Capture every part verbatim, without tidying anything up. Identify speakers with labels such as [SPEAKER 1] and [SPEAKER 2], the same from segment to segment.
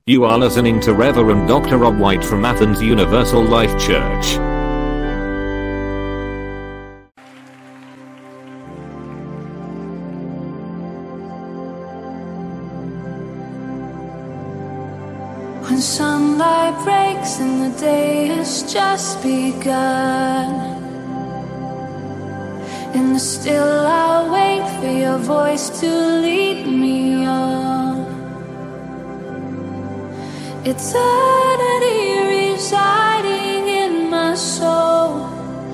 [SPEAKER 1] You are listening to Reverend Doctor Rob White from Athens Universal Life Church.
[SPEAKER 2] When sunlight breaks and the day has just begun, in the still I'll wait for your voice to lead me on. Eternity residing in my soul.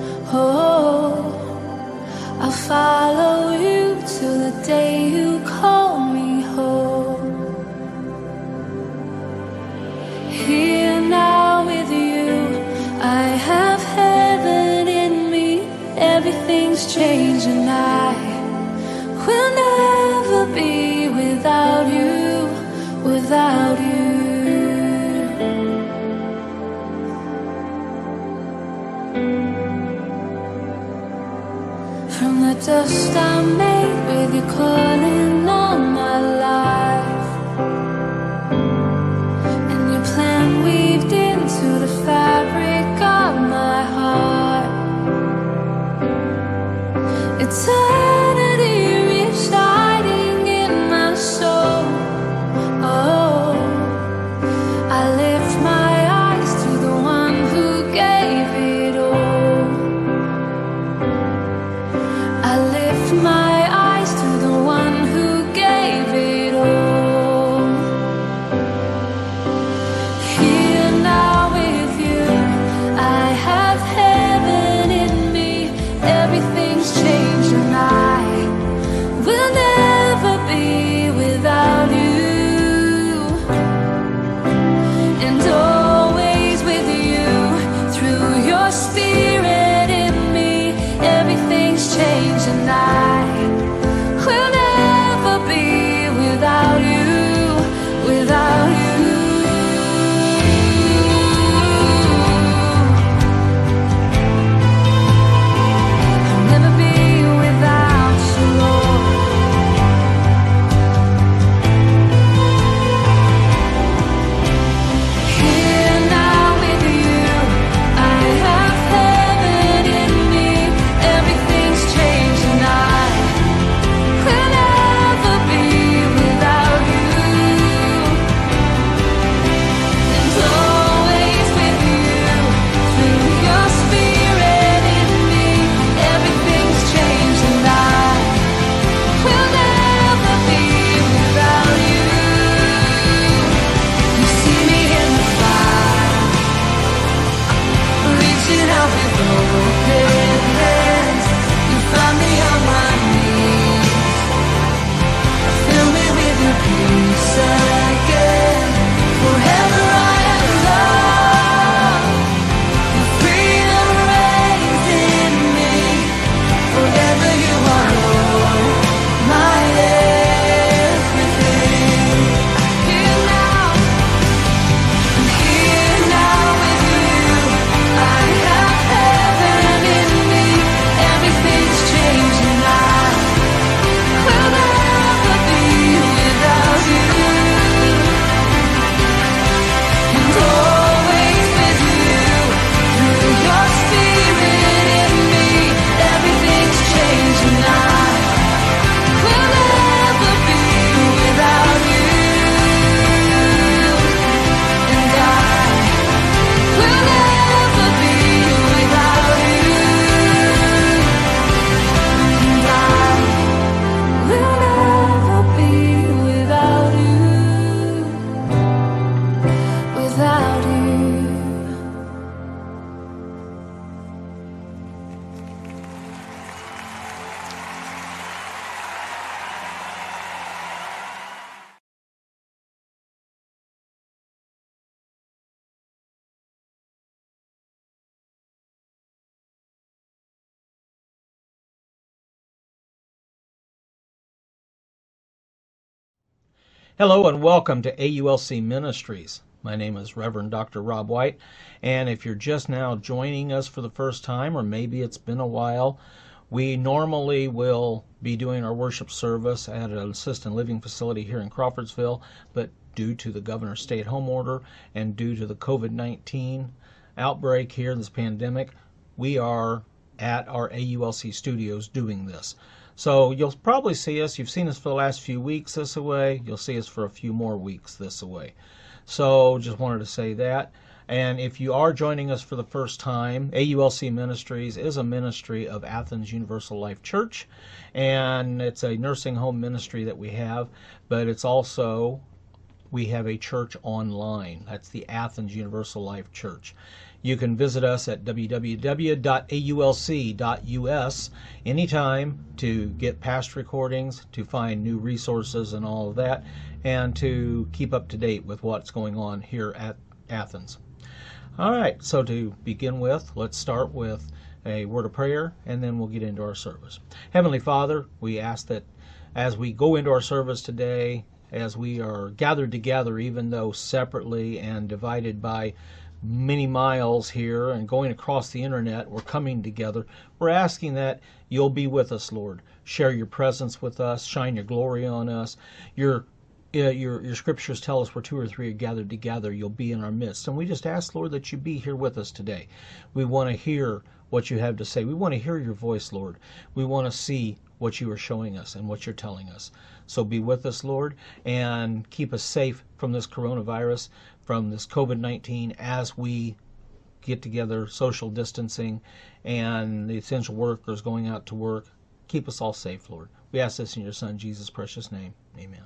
[SPEAKER 2] Oh, I'll follow you till the day you call me home. Here now with you, I have heaven in me. Everything's changing, I will never be without you, without you. From the dust I made with you calling on my life, and your plan weaved into the fabric of my heart. Eternity residing in my soul. Oh, I lift my eyes to the one who gave it all. I lift my eyes to the one who gave it all. Here now with you, I have heaven in me. Everything's changed and I will never be without you. And always with you, through your spirit in me, everything's changed and I will never be without you, without you. I'll never be without you, Lord. Here now with you, I have heaven in me. Everything's changed and I will never be without you. And always with you, through your spirit in me, everything's changed and I will never be without you. You see me in the fire, reaching out with open hands. You find me on my knees, fill me with your peace again. Forever I am loved, your freedom reigns in me. Forever you are all my everything. Here now, I'm here now with you. I have heaven in me. Everything's changed and I will never be without you. And always with you, through your spirit in me, everything's changed and I will never be without you. And I will never be without you. And I will never be without you, without you.
[SPEAKER 3] Hello and welcome to A U L C Ministries. My name is Reverend Doctor Rob White, and if you're just now joining us for the first time, or maybe it's been a while, we normally will be doing our worship service at an assisted living facility here in Crawfordsville, but due to the governor's stay-at-home order and due to the COVID nineteen outbreak here, this pandemic, we are at our A U L C studios doing this. So you'll probably see us, you've seen us for the last few weeks this away, you'll see us for a few more weeks this away. So just wanted to say that. And if you are joining us for the first time, A U L C Ministries is a ministry of Athens Universal Life Church, and it's a nursing home ministry that we have, but it's also, we have a church online. That's the Athens Universal Life Church. You can visit us at w w w dot a u l c dot u s anytime to get past recordings, to find new resources and all of that, and to keep up to date with what's going on here at Athens. All right, so to begin with, let's start with a word of prayer, and then we'll get into our service. Heavenly Father, we ask that as we go into our service today, as we are gathered together, even though separately and divided by many miles here and going across the internet, we're coming together. We're asking that you'll be with us, Lord. Share your presence with us. Shine your glory on us. Your Uh, your, your scriptures tell us where two or three are gathered together, you'll be in our midst. And we just ask, Lord, that you be here with us today. We want to hear what you have to say. We want to hear your voice, Lord. We want to see what you are showing us and what you're telling us. So be with us, Lord, and keep us safe from this coronavirus, from this COVID nineteen, as we get together, social distancing, and the essential workers going out to work. Keep us all safe, Lord. We ask this in your Son, Jesus' precious name. Amen.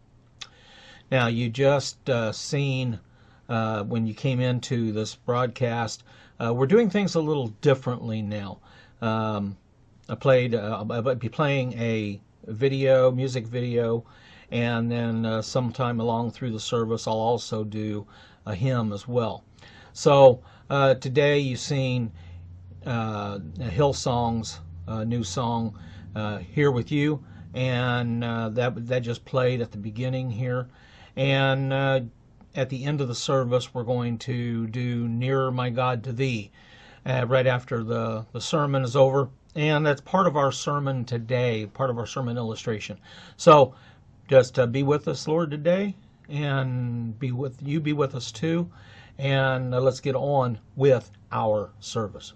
[SPEAKER 3] Now, you just uh, seen uh, when you came into this broadcast, uh, we're doing things a little differently now. Um, I played, uh, I'll be playing a video, music video, and then uh, sometime along through the service, I'll also do a hymn as well. So uh, today you've seen uh, Hillsong's uh, new song, uh, Here With You, and uh, that, that just played at the beginning here. And uh, at the end of the service, we're going to do Nearer My God to Thee, uh, right after the, the sermon is over. And that's part of our sermon today, part of our sermon illustration. So just uh, be with us, Lord, today, and be with you be with us too. And uh, let's get on with our service.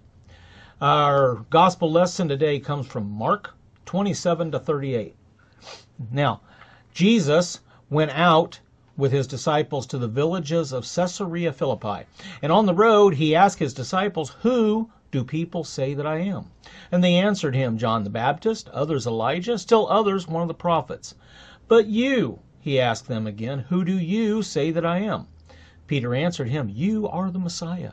[SPEAKER 3] Our gospel lesson today comes from Mark twenty-seven to thirty-eight. Now, Jesus went out with his disciples to the villages of Caesarea Philippi. And on the road he asked his disciples, "Who do people say that I am?" And they answered him, "John the Baptist, others Elijah, still others one of the prophets." "But you," he asked them again, "who do you say that I am?" Peter answered him, "You are the Messiah."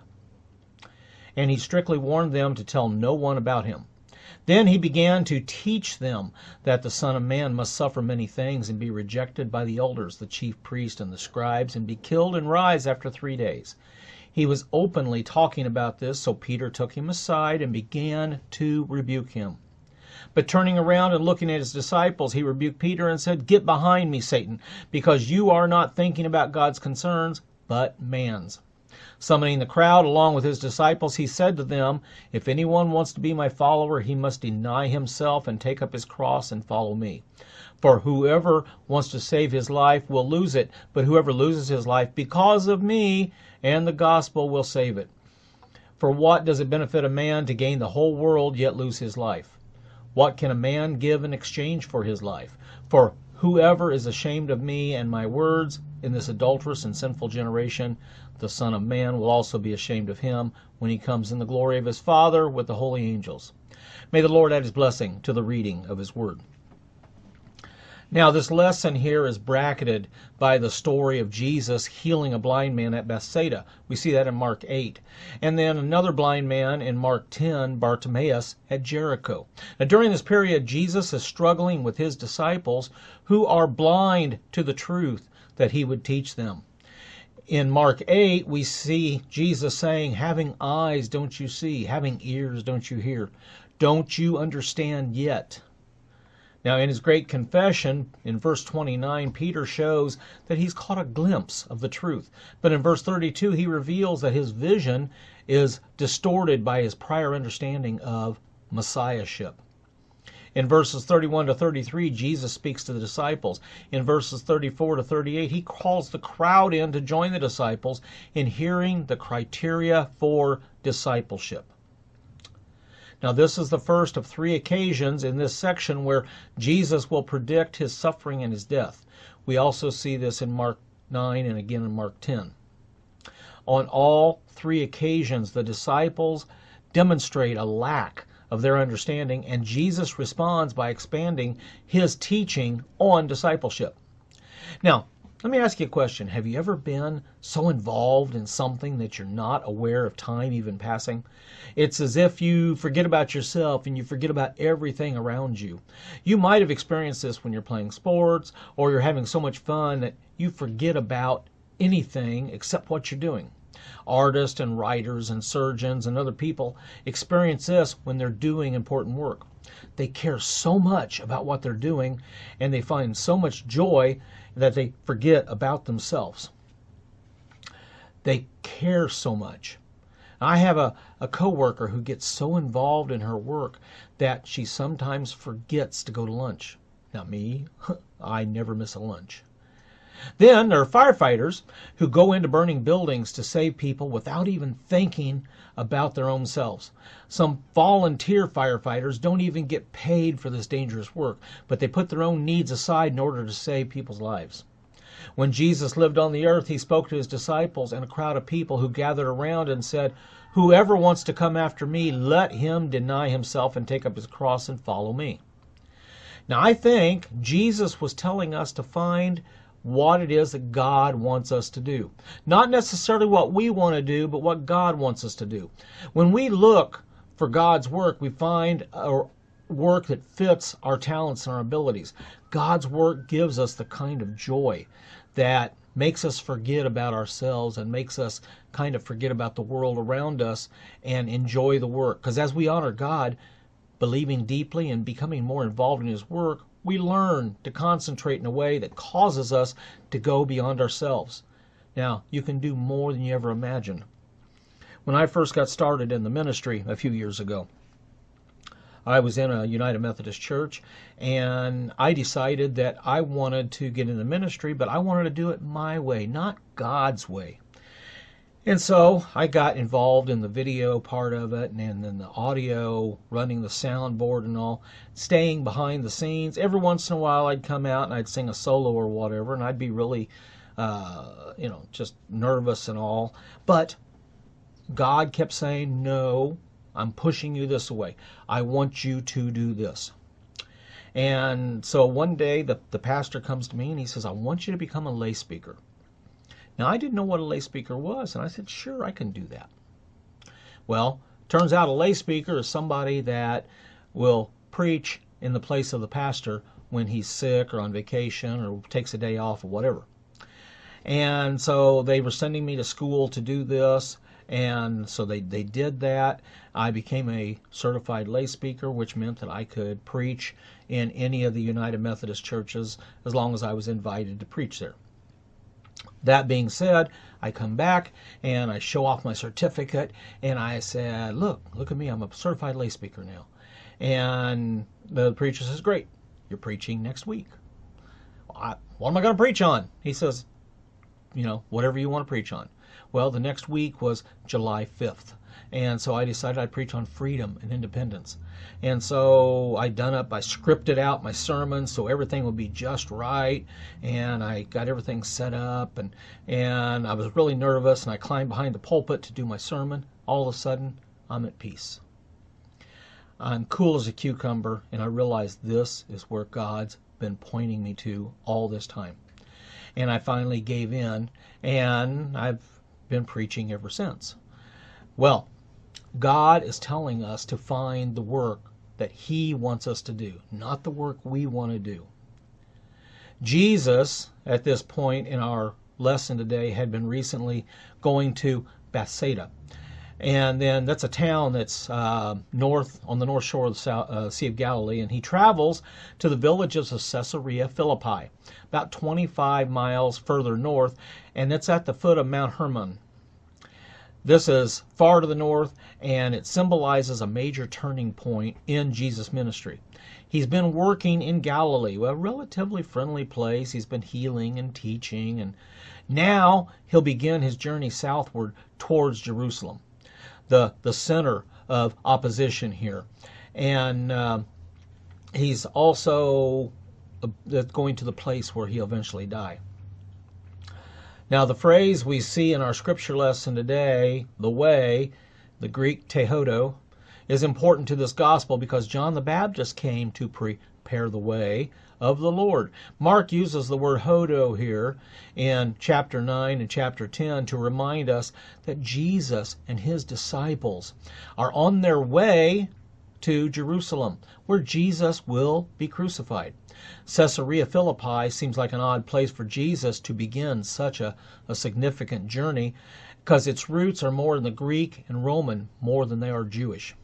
[SPEAKER 3] And he strictly warned them to tell no one about him. Then he began to teach them that the Son of Man must suffer many things and be rejected by the elders, the chief priests, and the scribes, and be killed and rise after three days. He was openly talking about this, so Peter took him aside and began to rebuke him. But turning around and looking at his disciples, he rebuked Peter and said, "Get behind me, Satan, because you are not thinking about God's concerns, but man's." Summoning the crowd along with his disciples, he said to them, "If anyone wants to be my follower, he must deny himself and take up his cross and follow me. For whoever wants to save his life will lose it, but whoever loses his life because of me and the gospel will save it. For what does it benefit a man to gain the whole world yet lose his life? What can a man give in exchange for his life? For whoever is ashamed of me and my words in this adulterous and sinful generation, the Son of Man will also be ashamed of him when he comes in the glory of his Father with the holy angels." May the Lord add his blessing to the reading of his word. Now, this lesson here is bracketed by the story of Jesus healing a blind man at Bethsaida. We see that in Mark eight. And then another blind man in Mark ten, Bartimaeus, at Jericho. Now, during this period, Jesus is struggling with his disciples who are blind to the truth that he would teach them. In Mark eight, we see Jesus saying, "Having eyes, don't you see? Having ears, don't you hear? Don't you understand yet?" Now, in his great confession, in verse twenty-nine, Peter shows that he's caught a glimpse of the truth. But in verse thirty-two, he reveals that his vision is distorted by his prior understanding of Messiahship. In verses thirty-one to thirty-three, Jesus speaks to the disciples. In verses thirty-four to thirty-eight, he calls the crowd in to join the disciples in hearing the criteria for discipleship. Now, this is the first of three occasions in this section where Jesus will predict his suffering and his death. We also see this in Mark nine and again in Mark ten. On all three occasions, the disciples demonstrate a lack of their understanding, and Jesus responds by expanding his teaching on discipleship. Now, let me ask you a question. Have you ever been so involved in something that you're not aware of time even passing? It's as if you forget about yourself and you forget about everything around you. You might have experienced this when you're playing sports or you're having so much fun that you forget about anything except what you're doing. Artists and writers and surgeons and other people experience this when they're doing important work. They care so much about what they're doing and they find so much joy that they forget about themselves. They care so much. I have a, a coworker who gets so involved in her work that she sometimes forgets to go to lunch. Not me. I never miss a lunch. Then there are firefighters who go into burning buildings to save people without even thinking about their own selves. Some volunteer firefighters don't even get paid for this dangerous work, but they put their own needs aside in order to save people's lives. When Jesus lived on the earth, he spoke to his disciples and a crowd of people who gathered around and said, "Whoever wants to come after me, let him deny himself and take up his cross and follow me." Now, I think Jesus was telling us to find what it is that God wants us to do. Not necessarily what we want to do, but what God wants us to do. When we look for God's work, we find a work that fits our talents and our abilities. God's work gives us the kind of joy that makes us forget about ourselves and makes us kind of forget about the world around us and enjoy the work. Because as we honor God, believing deeply and becoming more involved in his work, we learn to concentrate in a way that causes us to go beyond ourselves. Now, you can do more than you ever imagined. When I first got started in the ministry a few years ago, I was in a United Methodist church, and I decided that I wanted to get into ministry, but I wanted to do it my way, not God's way. And so I got involved in the video part of it, and then the audio, running the soundboard and all, staying behind the scenes. Every once in a while I'd come out and I'd sing a solo or whatever, and I'd be really, uh, you know, just nervous and all. But God kept saying, "No, I'm pushing you this way. I want you to do this." And so one day the, the pastor comes to me and he says, "I want you to become a lay speaker." Now, I didn't know what a lay speaker was, and I said, "Sure, I can do that." Well, turns out a lay speaker is somebody that will preach in the place of the pastor when he's sick or on vacation or takes a day off or whatever. And so they were sending me to school to do this, and so they, they did that. I became a certified lay speaker, which meant that I could preach in any of the United Methodist churches as long as I was invited to preach there. That being said, I come back and I show off my certificate and I said, look, look at me, I'm a certified lay speaker now. And the preacher says, "Great, you're preaching next week." I, what am I going to preach on? He says, you know, whatever you want to preach on. Well, the next week was July fifth. And so I decided I'd preach on freedom and independence. And so I done up, I scripted out my sermon so everything would be just right. And I got everything set up. And, and I was really nervous. And I climbed behind the pulpit to do my sermon. All of a sudden, I'm at peace. I'm cool as a cucumber. And I realized this is where God's been pointing me to all this time. And I finally gave in. And I've been preaching ever since. Well, God is telling us to find the work that He wants us to do, not the work we want to do. Jesus, at this point in our lesson today, had been recently going to Bethsaida. And then that's a town that's uh, north on the north shore of the South, uh, Sea of Galilee. And he travels to the villages of Caesarea Philippi, about twenty-five miles further north, and it's at the foot of Mount Hermon. This is far to the north, and it symbolizes a major turning point in Jesus' ministry. He's been working in Galilee, a relatively friendly place. He's been healing and teaching, and now he'll begin his journey southward towards Jerusalem, the, the center of opposition here. And uh, he's also uh, going to the place where he'll eventually die. Now, the phrase we see in our scripture lesson today, the way, the Greek tehodo, is important to this gospel because John the Baptist came to prepare the way of the Lord. Mark uses the word hodo here in chapter nine and chapter ten to remind us that Jesus and his disciples are on their way to Jerusalem, where Jesus will be crucified. Caesarea Philippi seems like an odd place for Jesus to begin such a, a significant journey because its roots are more in the Greek and Roman more than they are Jewish.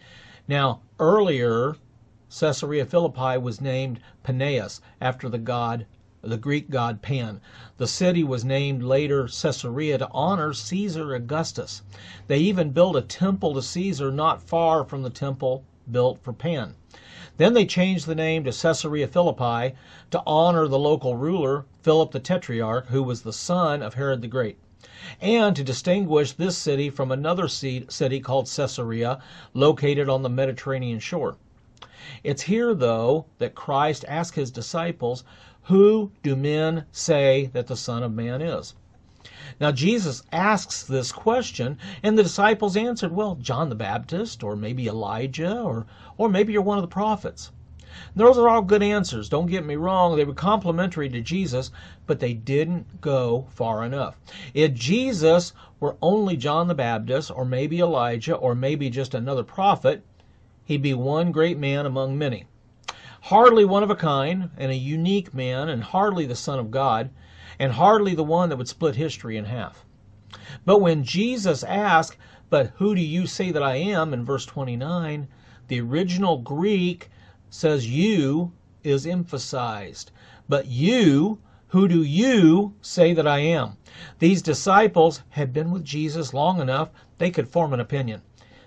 [SPEAKER 3] Now, earlier, Caesarea Philippi was named Paneas after the god, the Greek god Pan. The city was named later Caesarea to honor Caesar Augustus. They even built a temple to Caesar not far from the temple built for Pan. Then they changed the name to Caesarea Philippi to honor the local ruler, Philip the Tetrarch, who was the son of Herod the Great, and to distinguish this city from another city called Caesarea, located on the Mediterranean shore. It's here, though, that Christ asked his disciples, "Who do men say that the Son of Man is?" Now, Jesus asks this question, and the disciples answered, well, John the Baptist, or maybe Elijah, or, or maybe you're one of the prophets. Those are all good answers. Don't get me wrong. They were complimentary to Jesus, but they didn't go far enough. If Jesus were only John the Baptist, or maybe Elijah, or maybe just another prophet, he'd be one great man among many. Hardly one of a kind, and a unique man, and hardly the Son of God, and hardly the one that would split history in half. But when Jesus asked, "But who do you say that I am?" in verse twenty-nine, the original Greek says "you" is emphasized. But you, who do you say that I am? These disciples had been with Jesus long enough they could form an opinion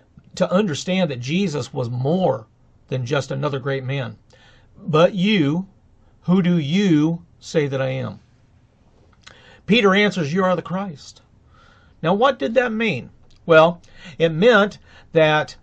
[SPEAKER 3] to understand that Jesus was more than just another great man. But you, who do you say that I am? Peter answers, "You are the Christ." Now, what did that mean? Well, it meant that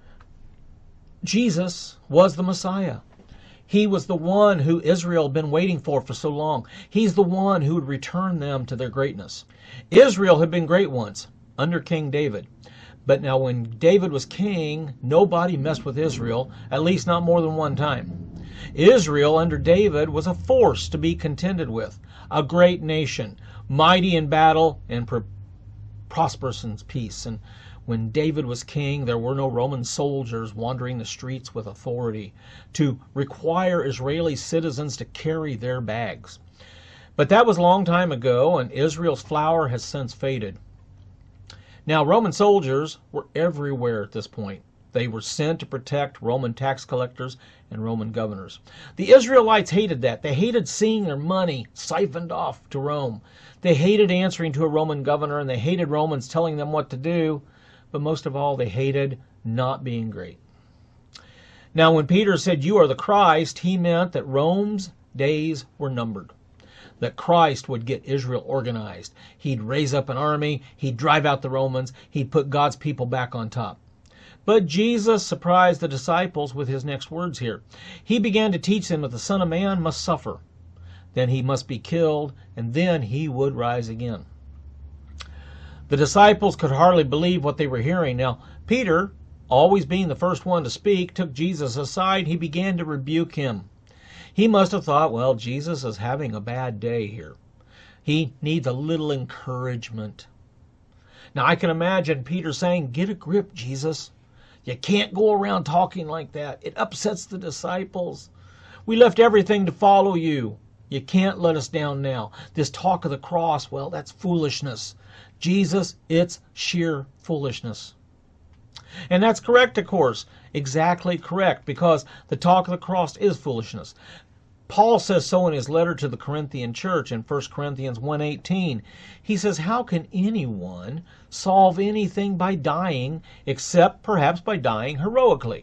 [SPEAKER 3] Jesus was the Messiah. He was the one who Israel had been waiting for for so long. He's the one who would return them to their greatness. Israel had been great once, under King David. But now when David was king, nobody messed with Israel, at least not more than one time. Israel under David was a force to be contended with, a great nation, mighty in battle and pr- prosperous in peace. And when David was king, there were no Roman soldiers wandering the streets with authority to require Israeli citizens to carry their bags. But that was a long time ago, and Israel's flower has since faded. Now, Roman soldiers were everywhere at this point. They were sent to protect Roman tax collectors and Roman governors. The Israelites hated that. They hated seeing their money siphoned off to Rome. They hated answering to a Roman governor, and they hated Romans telling them what to do. But most of all, they hated not being great. Now, when Peter said, "You are the Christ," he meant that Rome's days were numbered. That Christ would get Israel organized. He'd raise up an army. He'd drive out the Romans. He'd put God's people back on top. But Jesus surprised the disciples with his next words here. He began to teach them that the Son of Man must suffer. Then he must be killed, and then he would rise again. The disciples could hardly believe what they were hearing. Now, Peter, always being the first one to speak, took Jesus aside. He began to rebuke him. He must have thought, well, Jesus is having a bad day here. He needs a little encouragement. Now, I can imagine Peter saying, "Get a grip, Jesus. You can't go around talking like that. It upsets the disciples. We left everything to follow you. You can't let us down now. This talk of the cross, well, that's foolishness. Jesus, it's sheer foolishness." And that's correct, of course. Exactly correct, because the talk of the cross is foolishness. Paul says so in his letter to the Corinthian church in First Corinthians one eighteen. He says, how can anyone solve anything by dying except perhaps by dying heroically?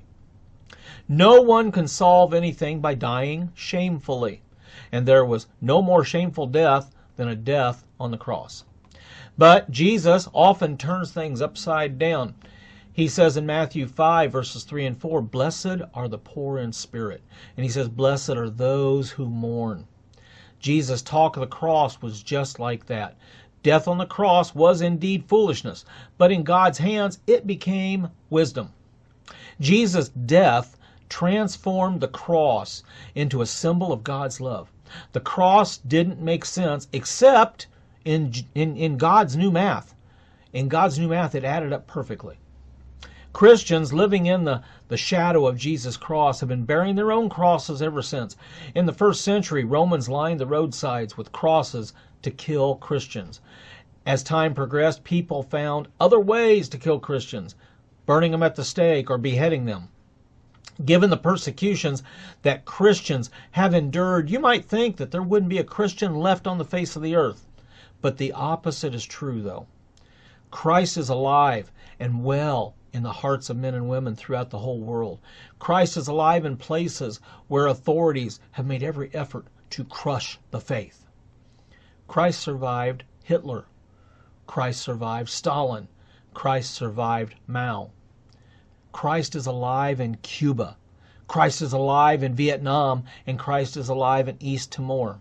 [SPEAKER 3] No one can solve anything by dying shamefully. And there was no more shameful death than a death on the cross. But Jesus often turns things upside down. He says in Matthew five, verses three and four, blessed are the poor in spirit. And he says, blessed are those who mourn. Jesus' talk of the cross was just like that. Death on the cross was indeed foolishness, but in God's hands it became wisdom. Jesus' death transformed the cross into a symbol of God's love. The cross didn't make sense except in, in, in God's new math. In God's new math, it added up perfectly. Christians living in the, the shadow of Jesus' cross have been bearing their own crosses ever since. In the first century, Romans lined the roadsides with crosses to kill Christians. As time progressed, people found other ways to kill Christians, burning them at the stake or beheading them. Given the persecutions that Christians have endured, you might think that there wouldn't be a Christian left on the face of the earth. But the opposite is true, though. Christ is alive and well in the hearts of men and women throughout the whole world. Christ is alive in places where authorities have made every effort to crush the faith. Christ survived Hitler. Christ survived Stalin. Christ survived Mao. Christ is alive in Cuba. Christ is alive in Vietnam, and Christ is alive in East Timor.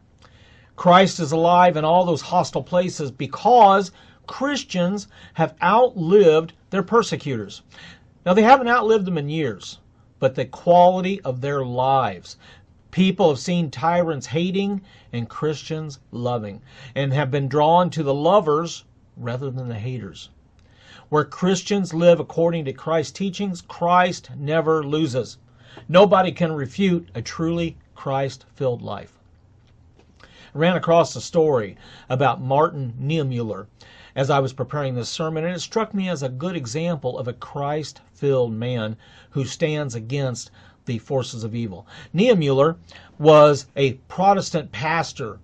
[SPEAKER 3] Christ is alive in all those hostile places because Christians have outlived their persecutors. Now, they haven't outlived them in years, but the quality of their lives. People have seen tyrants hating and Christians loving, and have been drawn to the lovers rather than the haters. Where Christians live according to Christ's teachings, Christ never loses. Nobody can refute a truly Christ-filled life. I ran across a story about Martin Niemöller as I was preparing this sermon, and it struck me as a good example of a Christ-filled man who stands against the forces of evil. Niemöller was a Protestant pastor,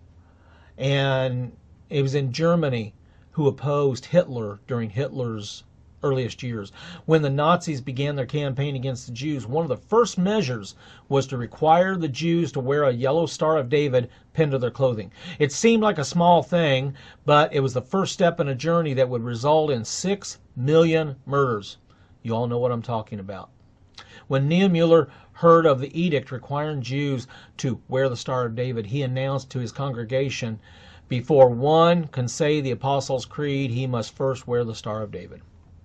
[SPEAKER 3] and it was in Germany, who opposed Hitler during Hitler's earliest years. When the Nazis began their campaign against the Jews, one of the first measures was to require the Jews to wear a yellow Star of David pinned to their clothing. It seemed like a small thing, but it was the first step in a journey that would result in six million murders. You all know what I'm talking about. When Niemöller heard of the edict requiring Jews to wear the Star of David, he announced to his congregation, before one can say the Apostles' Creed, he must first wear the Star of David.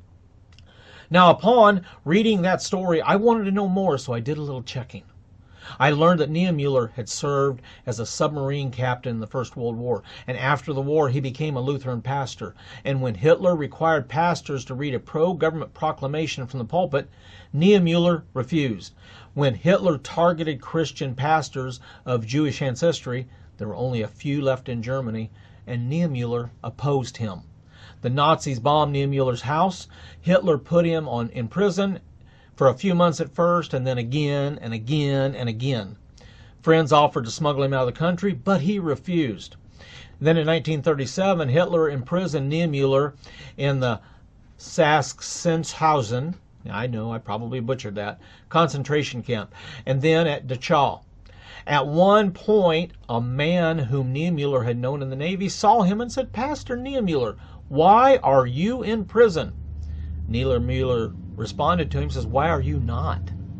[SPEAKER 3] Now, upon reading that story, I wanted to know more, so I did a little checking. I learned that Niemöller had served as a submarine captain in the First World War, and after the war he became a Lutheran pastor. And when Hitler required pastors to read a pro-government proclamation from the pulpit, Niemöller refused. When Hitler targeted Christian pastors of Jewish ancestry, there were only a few left in Germany, and Niemöller opposed him. The Nazis bombed Niemöller's house. Hitler put him on in prison for a few months at first, and then again and again and again. Friends offered to smuggle him out of the country, but he refused. Then in nineteen thirty-seven, Hitler imprisoned Niemöller in the Sachsenhausen, I know, I probably butchered that, concentration camp, and then at Dachau. At one point, a man whom Niemöller had known in the Navy saw him and said, "Pastor Niemöller, why are you in prison?" Niemöller responded to him and says, "Why are you not?"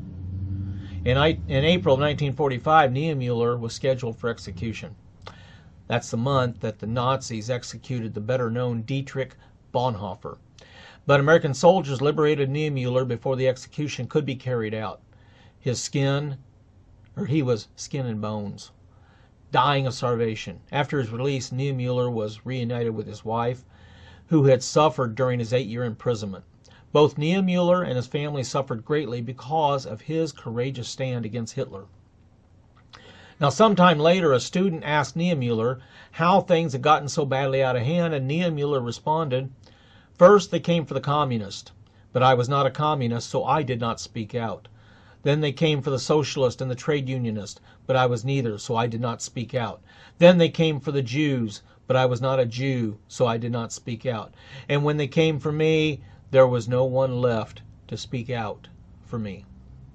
[SPEAKER 3] In, in April of nineteen forty-five, Niemöller was scheduled for execution. That's the month that the Nazis executed the better-known Dietrich Bonhoeffer. But American soldiers liberated Niemöller before the execution could be carried out. His skin, or he was skin and bones, dying of starvation. After his release, Niemöller was reunited with his wife, who had suffered during his eight-year imprisonment. Both Niemöller and his family suffered greatly because of his courageous stand against Hitler. Now, sometime later, a student asked Niemöller how things had gotten so badly out of hand, and Niemöller responded, "First, they came for the communists, but I was not a communist, so I did not speak out. Then they came for the socialist and the trade unionist, but I was neither, so I did not speak out. Then they came for the Jews, but I was not a Jew, so I did not speak out. And when they came for me, there was no one left to speak out for me.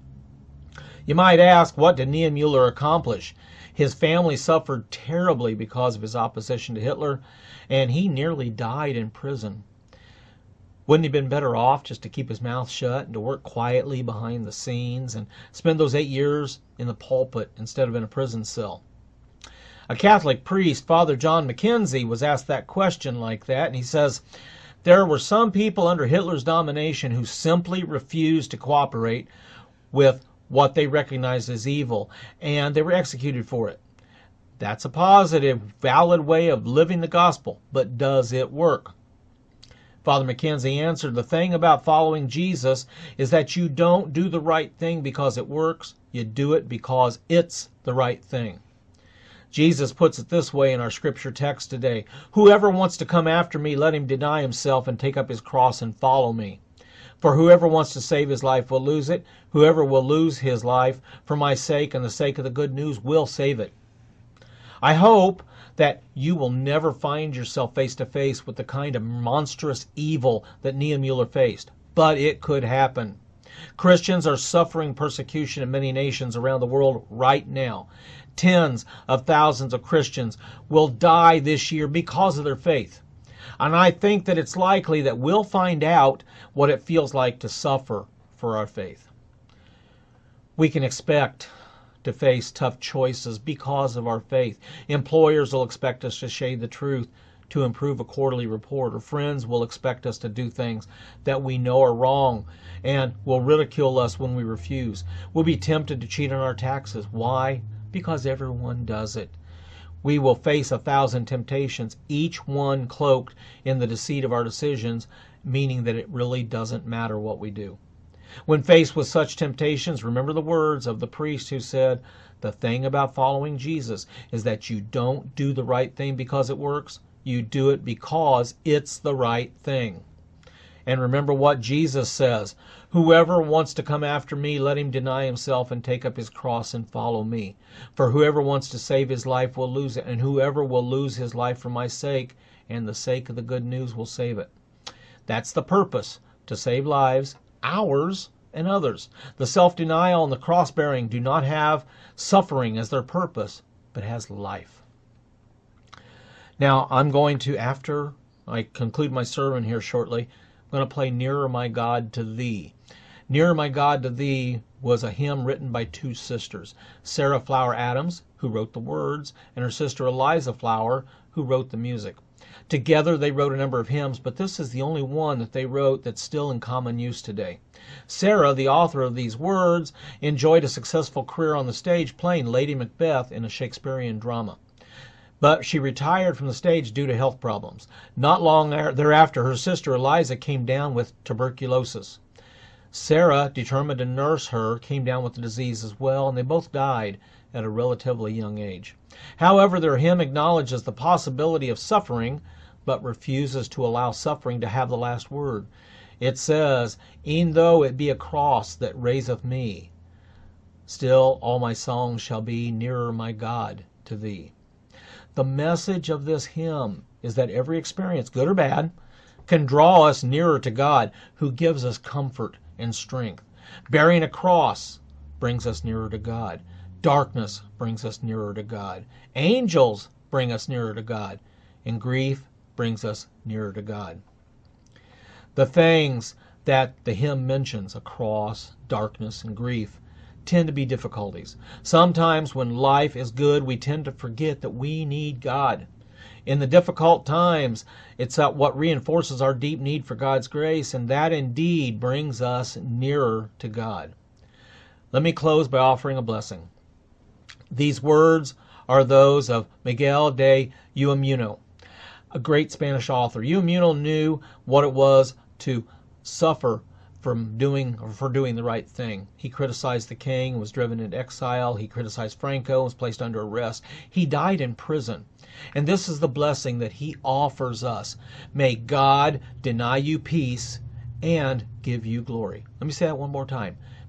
[SPEAKER 3] You might ask, what did Niemöller accomplish? His family suffered terribly because of his opposition to Hitler, and he nearly died in prison. Wouldn't he have been better off just to keep his mouth shut and to work quietly behind the scenes and spend those eight years in the pulpit instead of in a prison cell? A Catholic priest, Father John Mackenzie, was asked that question like that, and he says, there were some people under Hitler's domination who simply refused to cooperate with what they recognized as evil, and they were executed for it. That's a positive, valid way of living the gospel, but does it work? Father Mackenzie answered, the thing about following Jesus is that you don't do the right thing because it works. You do it because it's the right thing. Jesus puts it this way in our scripture text today. Whoever wants to come after me, let him deny himself and take up his cross and follow me. For whoever wants to save his life will lose it. Whoever will lose his life for my sake and the sake of the good news will save it. I hope that you will never find yourself face to face with the kind of monstrous evil that Niemöller faced, but it could happen. Christians are suffering persecution in many nations around the world right now. Tens of thousands of Christians will die this year because of their faith. And I think that it's likely that we'll find out what it feels like to suffer for our faith. We can expect to face tough choices because of our faith. Employers will expect us to shade the truth to improve a quarterly report, or friends will expect us to do things that we know are wrong and will ridicule us when we refuse. We'll be tempted to cheat on our taxes. Why? Because everyone does it. We will face a thousand temptations, each one cloaked in the deceit of our decisions, meaning that it really doesn't matter what we do. When faced with such temptations, remember the words of the priest who said, the thing about following Jesus is that you don't do the right thing because it works. You do it because it's the right thing. And remember what Jesus says, whoever wants to come after me, let him deny himself and take up his cross and follow me. For whoever wants to save his life will lose it, and whoever will lose his life for my sake and the sake of the good news will save it. That's the purpose, to save lives, ours and others. The self-denial and the cross-bearing do not have suffering as their purpose, but has life. Now, I'm going to, after I conclude my sermon here shortly, I'm going to play Nearer My God to Thee. Nearer My God to Thee was a hymn written by two sisters, Sarah Flower Adams, who wrote the words, and her sister Eliza Flower, who wrote the music. Together they wrote a number of hymns, but this is the only one that they wrote that's still in common use today. Sarah, the author of these words, enjoyed a successful career on the stage playing Lady Macbeth in a Shakespearean drama. But she retired from the stage due to health problems. Not long thereafter, her sister Eliza came down with tuberculosis. Sarah, determined to nurse her, came down with the disease as well, and they both died at a relatively young age. However, their hymn acknowledges the possibility of suffering, but refuses to allow suffering to have the last word. It says, e'en though it be a cross that raiseth me, still all my songs shall be nearer my God to thee. The message of this hymn is that every experience, good or bad, can draw us nearer to God, who gives us comfort and strength. Bearing a cross brings us nearer to God. Darkness brings us nearer to God. Angels bring us nearer to God. And grief brings us nearer to God. The things that the hymn mentions, a cross, darkness, and grief, tend to be difficulties. Sometimes when life is good, we tend to forget that we need God. In the difficult times, it's what reinforces our deep need for God's grace, and that indeed brings us nearer to God. Let me close by offering a blessing. These words are those of Miguel de Unamuno, a great Spanish author. Unamuno knew what it was to suffer from doing or for doing the right thing. He criticized the king, was driven into exile. He criticized Franco, was placed under arrest. He died in prison. And this is the blessing that he offers us. May God deny you peace and give you glory. Let me say that one more time.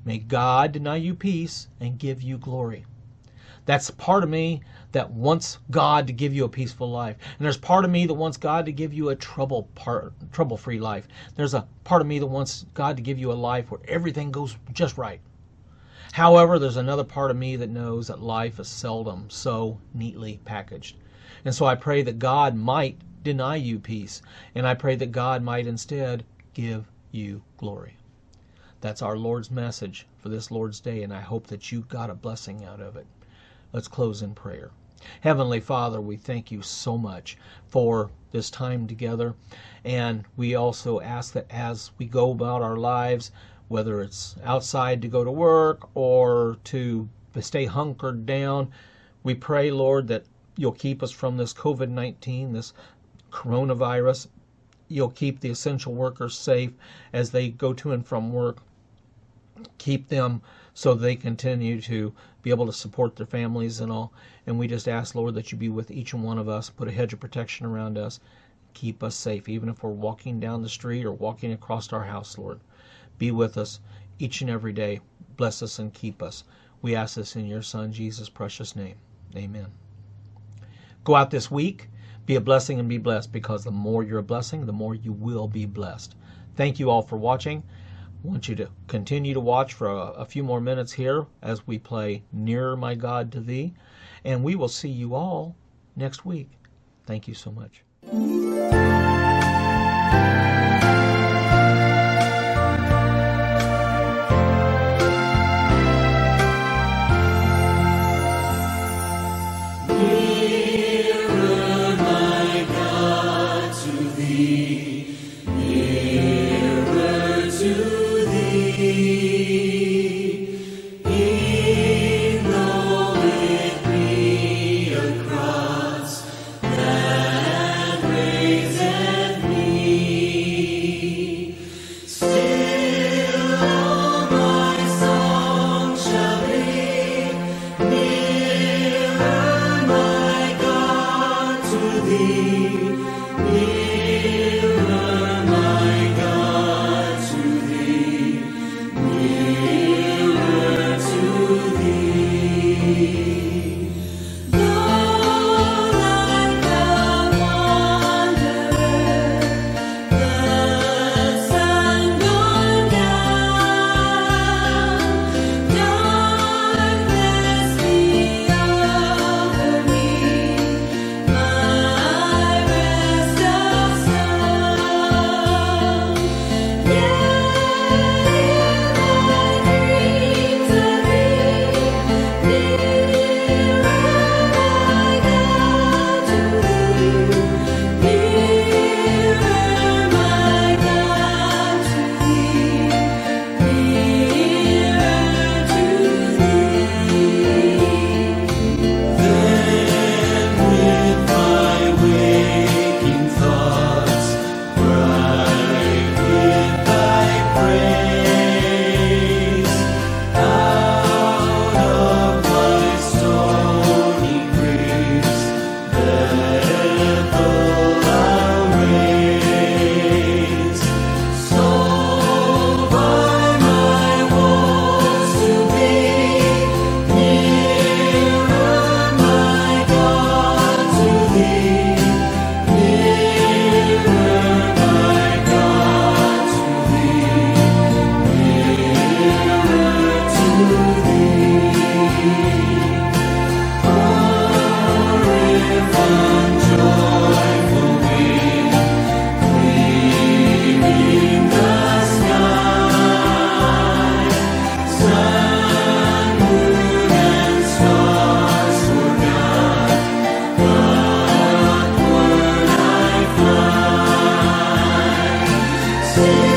[SPEAKER 3] May God deny you peace and give you glory. That's the part of me that wants God to give you a peaceful life. And there's part of me that wants God to give you a trouble part, trouble-free life. There's a part of me that wants God to give you a life where everything goes just right. However, there's another part of me that knows that life is seldom so neatly packaged. And so I pray that God might deny you peace. And I pray that God might instead give you glory. That's our Lord's message for this Lord's Day, and I hope that you got a blessing out of it. Let's close in prayer. Heavenly Father, we thank you so much for this time together, and we also ask that as we go about our lives, whether it's outside to go to work or to stay hunkered down, we pray, Lord, that you'll keep us from this COVID nineteen, this coronavirus. You'll keep the essential workers safe as they go to and from work. Keep them so they continue to be able to support their families and all. And we just ask, Lord, that you be with each and one of us. Put a hedge of protection around us. Keep us safe, even if we're walking down the street or walking across our house, Lord. Be with us each and every day. Bless us and keep us. We ask this in your Son, Jesus' precious name. Amen. Go out this week. Be a blessing and be blessed, because the more you're a blessing, the more you will be blessed. Thank you all for watching. I want you to continue to watch for a, a few more minutes here as we play Nearer My God to Thee. And we will see you all next week. Thank you so much.
[SPEAKER 2] See